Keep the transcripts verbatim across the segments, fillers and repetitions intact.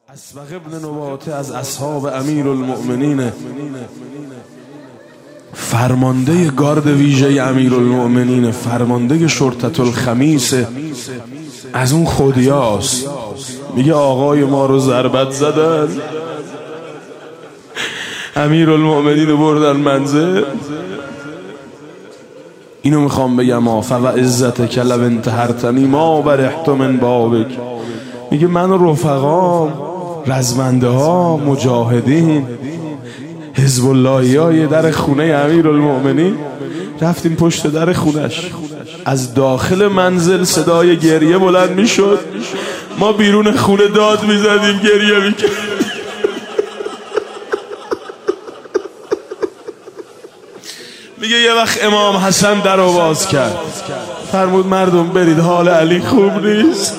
اسبغ ابن نباته از اصحاب امیرالمؤمنین، فرمانده گارد ویژه امیرالمؤمنین، فرمانده شرطة الخمیس، از اون خودیاست. میگه آقای ما رو ضربت زدن، امیرالمؤمنین رو بردن منزل. اینو میخوام بگم ها، فوعزتک لو انتحرتنی ما برحت من بابک. میگه من و رفقام، رزمنده ها، مجاهدین، حزب اللهی های در خونه امیرالمؤمنین رفتیم پشت در خونش. از داخل منزل صدای گریه بلند میشد، ما بیرون خونه داد میزدیم، گریه میکردیم. میگه یه وقت امام حسن در رو باز کرد، فرمود مردم برید، حال علی خوب نیست.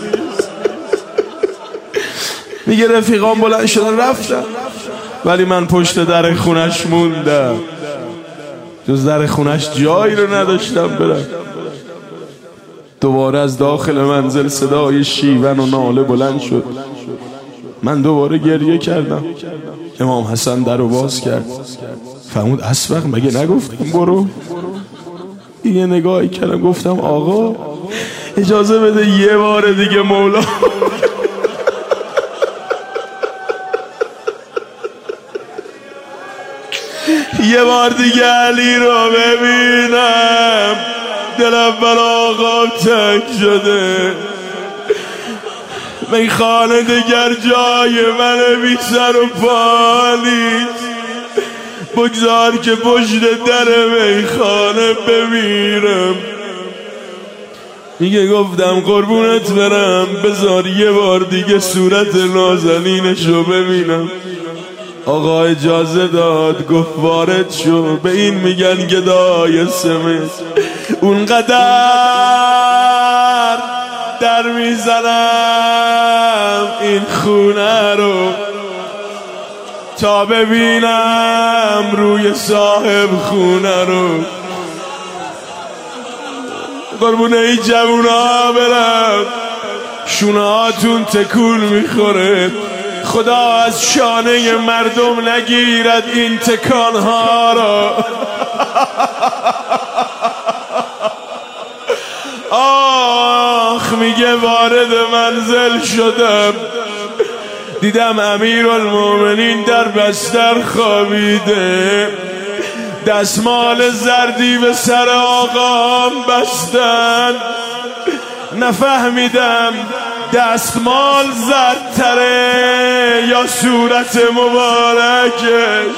میگه رفیقان بلند شدن رفتن، ولی من پشت در خونش موندم، جز در خونش جایی رو نداشتم برم. دوباره از داخل منزل صدای شیون و ناله بلند شد، من دوباره گریه کردم. امام حسن در رو باز کرد، فرمود اسبق مگه نگفتم برو؟ یه نگاهی کردم، گفتم آقا اجازه بده یه بار دیگه مولا یه بار دیگه علی رو ببینم، دلم برا آقام تنگ شده. میخانه دیگر جای من بی سر و پا نیست، بگذار که پشت در میخانه بمیرم. میگه گفتم قربونت برم، بذار یه بار دیگه صورت نازنینشو ببینم. آقا اجازه داد، گفت وارد شو. به این میگن گدای سمت. اونقدر در میزنم این خونه رو تا ببینم روی صاحب خونه رو. قربونه ای جوونا برم، شونه هاتون تکون میخوره. خدا از شانه مردم نگیرد این تکانها را. آخ میگه وارد منزل شدم، دیدم امیرالمؤمنین در بستر خوابیده، دستمال زردی به سر آقام بستن. نفهمیدم دستمال زردتره یا صورت مبارکش.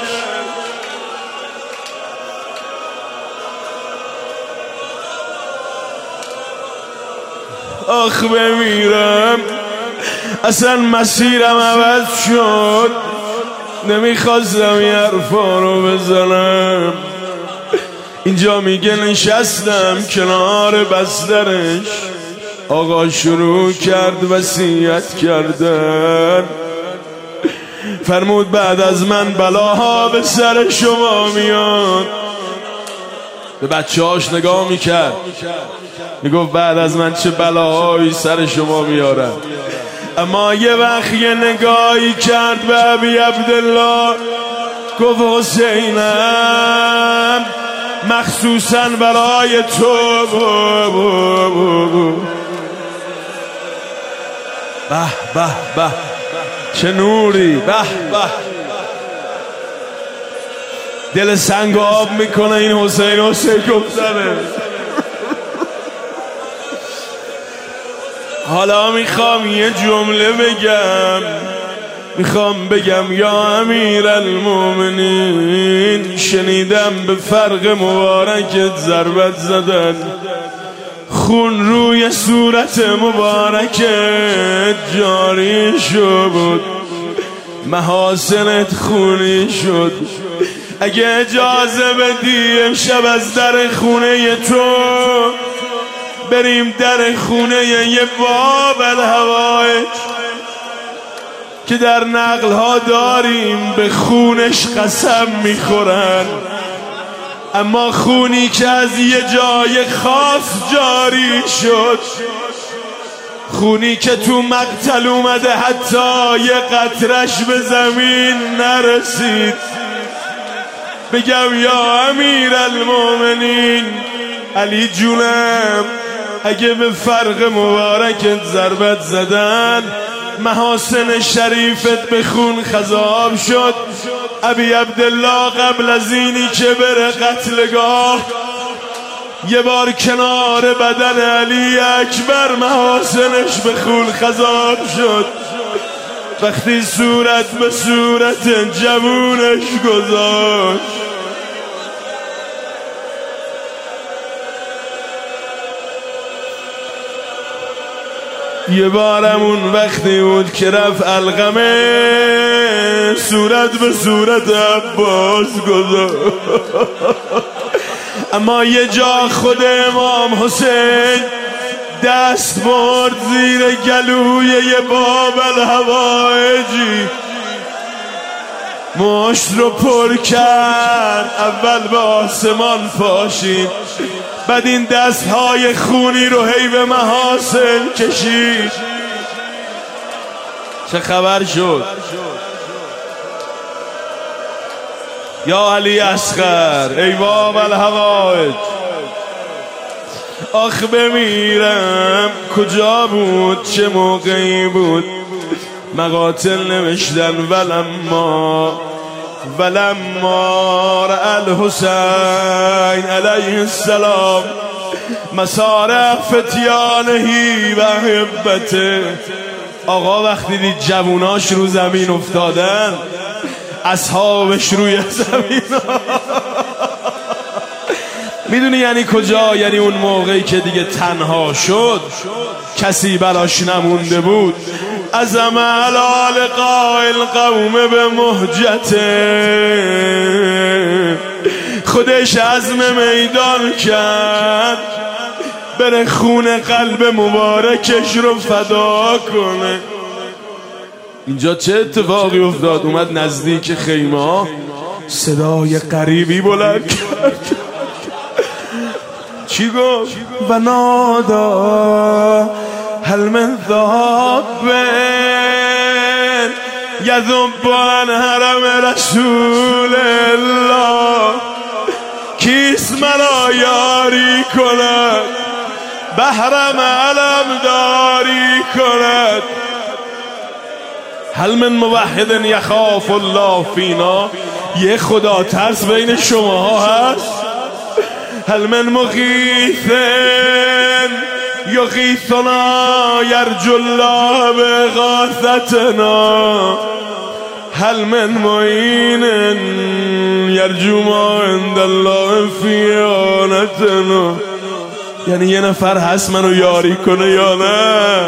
آخ بمیرم، اصلا مسیرم عوض شد، نمیخواستم این حرفا رو بزنم. اینجا میگه نشستم کنار بسترش، آقا شروع کرد وصیت کردن. فرمود بعد از من بلاها به سر شما میاد. به بچه هاش نگاه میکرد، میگفت بعد از من چه بلاهایی سر شما میارن. اما یه وقت یه نگاهی کرد به ابی عبدالله، گفت حسینم مخصوصا برای تو. به به به چه نوری، به به دل سنگ آب میکنه این حسین. حسین گفتنه. حالا میخوام یه جمله بگم، میخوام بگم یا امیرالمؤمنین، شنیدم به فرق مبارکت ضربت زدن، خون روی صورت مبارکت جاری شد، محاسنت خونی شد. اگه اجازه بدی امشب از در خونه تو بریم در خونه یه باب الهوایج که در نقل ها داریم به خونش قسم میخورن، اما خونی که از یه جای خاص جاری شد خونی که تو مقتل اومده حتی یه قطرش به زمین نرسید. بگم یا امیر المومنین علی جونم، اگه به فرق مبارکت ضربت زدن محاسن شریفت به خون خضاب شد، ابی عبدالله قبل از اینی که بره قتلگاه یه بار کنار بدن علی اکبر محاسنش به خون خضاب شد. وقتی صورت به صورت جوونش گذاشت، یه بارمون وقتی بود که رفت علقمه صورت به صورت عباس گذاشت. اما یه جا خود امام حسین دست برد زیر گلوی یه باب الهوایجی، مشت رو پر کرد، اول به آسمان پاشید، بعد این دستهای خونی رو هی به محاسن کشید. چه خبر شد؟ یا علی اصغر ای باب الحوائج، آخ بمیرم کجا بود، چه موقعی بود مقاتل نوشتن ولما ولما رأى الحسین علیه السلام مسار فتیانهی و احبته. آقا وقتی دید جووناش رو زمین افتادن، اصحابش روی زمین میدونی یعنی کجا؟ یعنی اون موقعی که دیگه تنها شد، کسی براش نمونده بود. عزم علی لقاء القوم به مهجته، خودش عزم میدان کرد بره خون قلب مبارکش رو فدا کنه. اینجا چه اتفاقی افتاد؟ اومد نزدیک خیمه ها، صدای غریبی بلند کرد. چی گفت؟ و نادا هل من ذاب یذب عن حرم رسول الله، کیست مرا یاری کند، بحرم علم داری کند. هل من موحد یخاف الله فینا، یه خدا ترس بین شماها هست؟ هل من مغیث یغیثنا یرجو الله بغاثتنا، هل من معین یرجو ما عند الله فی آنتنا. یعنی یه نفر هست منو یاری کنه یا نه؟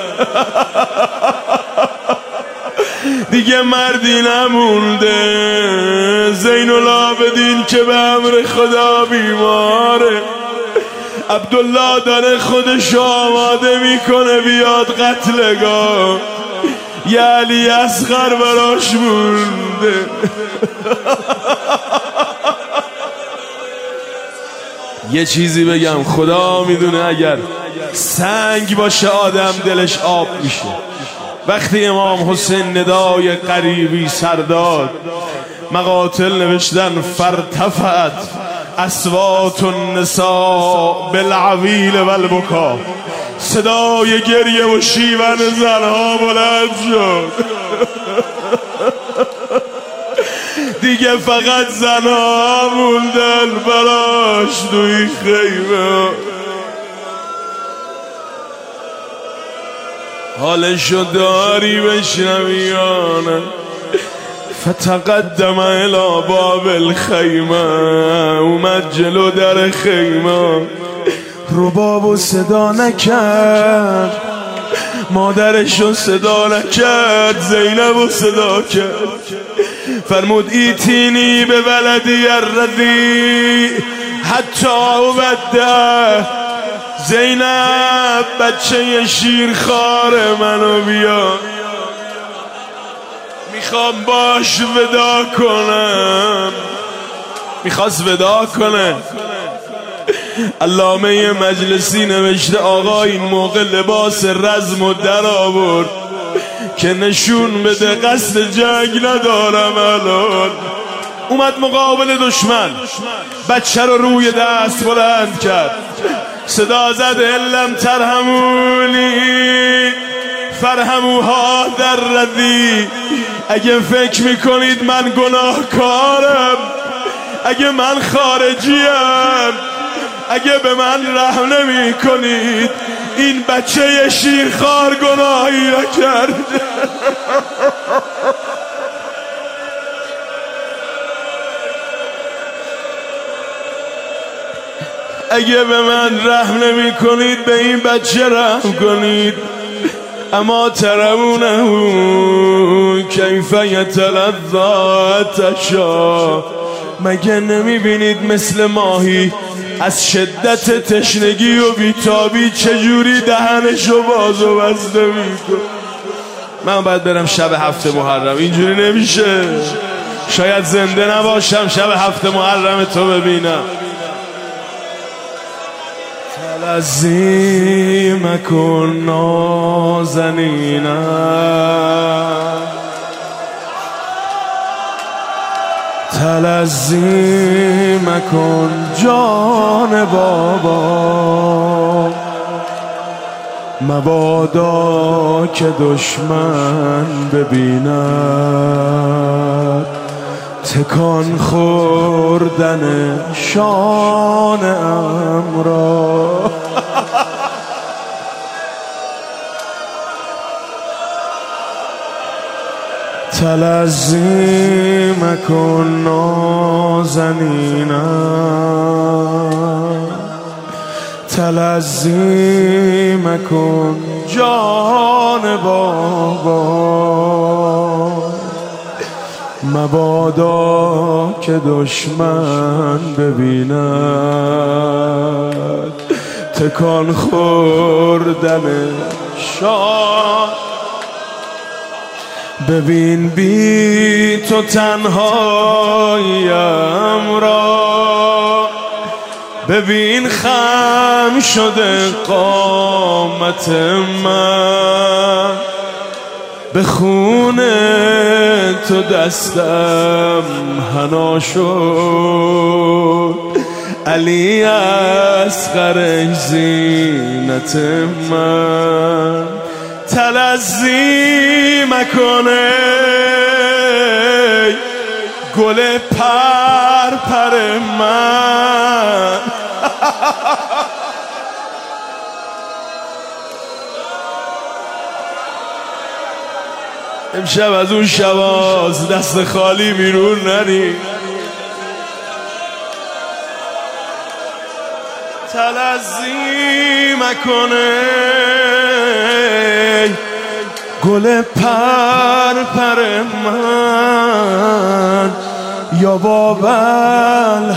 دیگه مردی نمونده. زین العابدین که به امر خدا بیماره، عبدالله داره خودش آماده میکنه بیاد قتلگاه، یه علی اصغر براش مونده. یه چیزی بگم، خدا میدونه اگر سنگ باشه آدم دلش آب میشه. وقتی امام حسین ندای غریبی سر داد، مقاتل نوشتن فرتفت اصوات النساء بالعویل و البکا، صدای گریه و شیون زنها بلند شد. دیگه فقط زنها موندن براش دوی خیمه. حالشو داری بشنویانه. فتقدم الى باب الخیمه، اومد جلو در خیمه، ربابو صدا نکرد، مادرشو صدا نکرد، زینبو صدا کرد. فرمود ایتینی به ولدی الرضی حتی عبده، زینب بچه شیرخوار منو بیا، میخوام باش ودا کنم. میخواست ودا کنه. علامه مجلسی نوشته آقا این موقع لباس رزم و در آورد که نشون بده قصد جنگ ندارم. الان اومد مقابل دشمن، بچه رو روی دست بلند کرد، صدا زد علم ترحمونی فرحموها در ردی. اگه فکر میکنید من گناهکارم، اگه من خارجیم، اگه به من رحم نمی کنید، این بچه شیرخوار گناهی نکرد. اگه به من رحم نمی کنید به این بچه رحم کنید. اما ترونه کیف یتلذا تشا، مگه نمی بینید مثل ماهی از شدت تشنگی و بیتابی چجوری دهنشو باز و بسته میکن؟ من باید برم شب هفت محرم، اینجوری نمیشه. شاید زنده نباشم شب هفت محرم تو ببینم. تلذی مکن نازنینا، تلذی مکن جان بابا، مبادا که دشمن ببیند تکان خوردن شان امرا. تلذی مکن نازنینا، تلذی مکن جان بابا، مبادا که دشمن ببیند تکان خوردن شان. ببین بی تو تنهایم را، ببین خم شده قامت من، به خون تو دستم حنا شد، علی اصغر زینت من. تلذی مکنه گل پر پر من. امشب از اون شواز دست خالی بیرون نری. تلذی مکنه گل پر پر من، یا بابل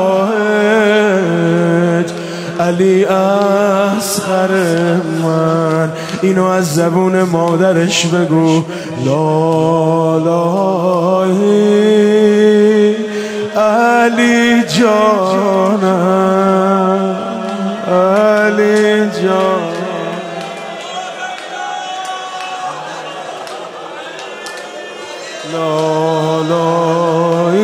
هوایج علی اصغر من. اینو از زبون مادرش بگو، لالای علی جانم، علی جان. لالای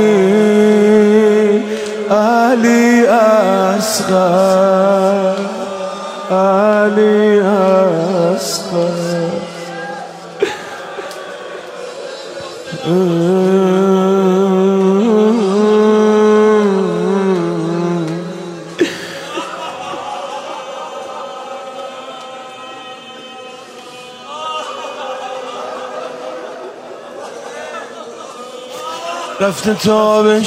علی اصغر، علی اصغر. رفته تا به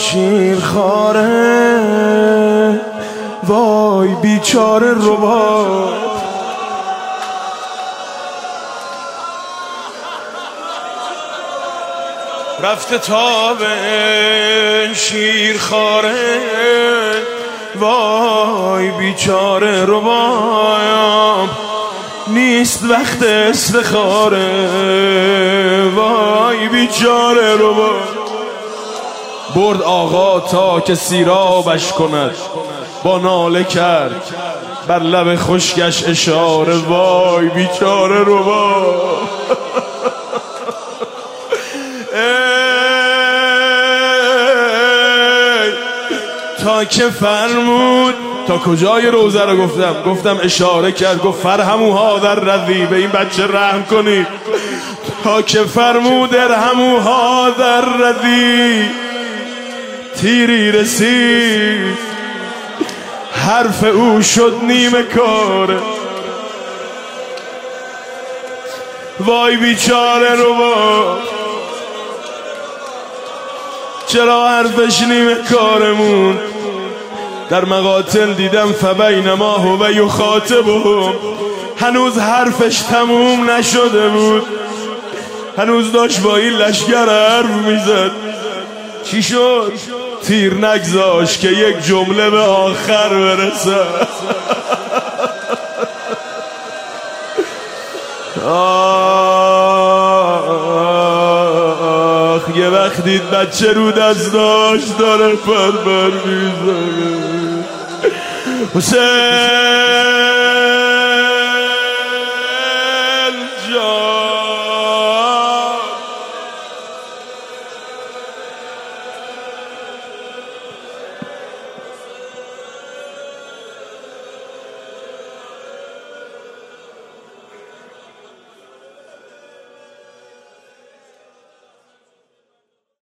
شیرخواره، وای بیچاره رباب. رفته تا به شیرخواره، وای بیچاره رباب. نیست وقت استخاره، وای بیچاره رباب. برد آقا تا که سیرابش کند، با ناله کرد بر لب خشکش اشاره، وای بیچاره رو با تا که فرمود. تا کجای روزه رو گفتم؟ گفتم اشاره کرد، گفت فرهموها در رضی، به این بچه رحم کنید. تا که فرمود ارحموها در رضی، تیری رسید حرف او شد نیمه کاره، وای بیچاره رو با چرا حرفش نیمه کارمون. در مقاتل دیدم فبینما هو یخاطبهم، هنوز حرفش تموم نشده بود، هنوز داشت با این لشگر حرف میزد. چی شد؟ تیر نگذاشت که یک جمله به آخر برسه. آخ یه وقت دید بچه رو دستاش داره پر پر میزنه. حسین